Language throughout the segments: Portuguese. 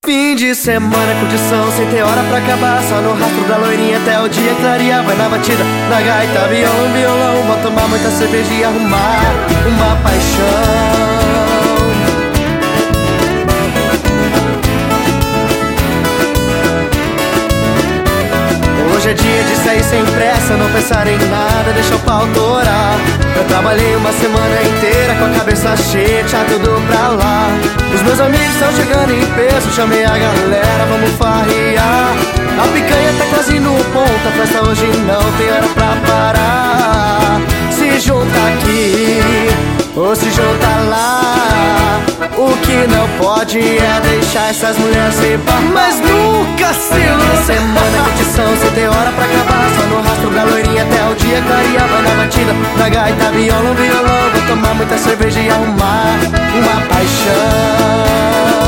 Fim de semana, curtição, sem ter hora pra acabar. Só no rastro da loirinha até o dia clarear. Vai na batida, na gaita, violão. Vou tomar muita cerveja e arrumar uma paixão. Hoje é dia de sair sem pressa, não pensar em nada, deixa o pau torar. Eu trabalhei uma semana inteira com a cabeça cheia, tinha tudo pra lá. Os meus amigos estão chegando em peso, chamei a galera, vamos farrear. A picanha tá quase no ponto, a festa hoje não tem hora pra parar. Se junta aqui, ou se junta lá. O que não pode é deixar essas mulheres sem par, mas nunca se ilude. Semana, curtição, sem ter hora pra acabar. Só no rastro da loirinha até o dia clarear. Vai na batida, na gaita, violão. Vou tomar muita cerveja e arrumar uma paixão.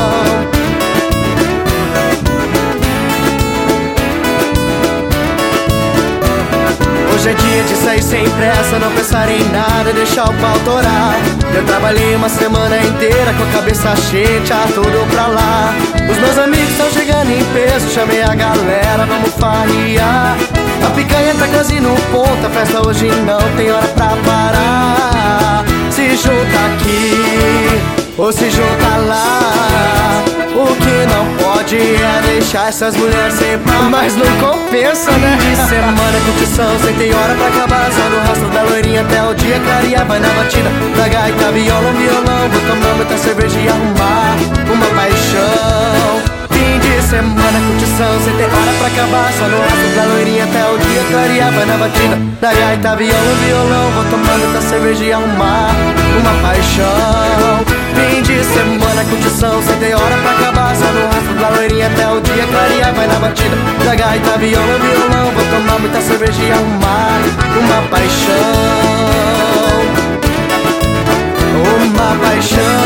Hoje é dia de sair sem pressa, não pensar em nada, deixar o pau torar. Eu trabalhei uma semana inteira com a cabeça cheia, tinha tudo pra lá. Os meus amigos estão chegando em peso, chamei a galera, vamos farrear. A picanha tá quase no ponto, a festa hoje não tem hora pra parar. Se junta aqui, ou se junta lá. O que não pode é deixar essas mulheres sem par, mas não compensa, né? Fim de semana, curtição, sem ter hora pra acabar. Só no rastro da loirinha até o dia clarear. Vai na batida, na gaita, violão. Vou tomar muita cerveja e arrumar uma paixão. Fim de semana, curtição, sem ter hora pra acabar. Só no rastro da loirinha até o dia clarear. Vai na batida, na gaita, violão. Vou tomar muita cerveja e arrumar uma paixão. Fim de semana, curtição, sem ter hora pra acabar. Só no rastro da loirinha até o dia clarear. Vai na batida, na gaita, violão. Vou tomar muita cerveja e arrumar uma paixão. Uma paixão.